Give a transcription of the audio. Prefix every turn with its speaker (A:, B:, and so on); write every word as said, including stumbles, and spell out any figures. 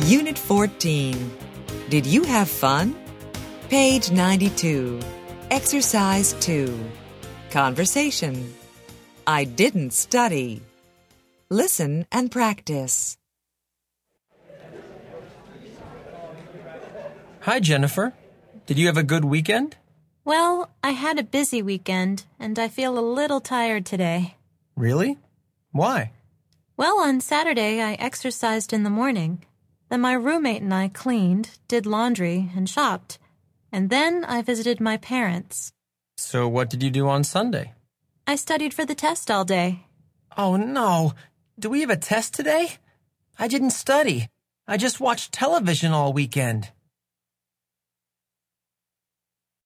A: Unit fourteen. Did you have fun? Page ninety-two. Exercise two. Conversation. I didn't study. Listen and practice.
B: Hi, Jennifer. Did you have a good weekend?
C: Well, I had a busy weekend, and I feel a little tired today.
B: Really? Why?
C: Well, on Saturday, I exercised in the morning. Then my roommate and I cleaned, did laundry, and shopped. And then I visited my parents.
B: So what did you do on Sunday?
C: I studied for the test all day.
B: Oh, no. Do we have a test today? I didn't study. I just watched television all weekend.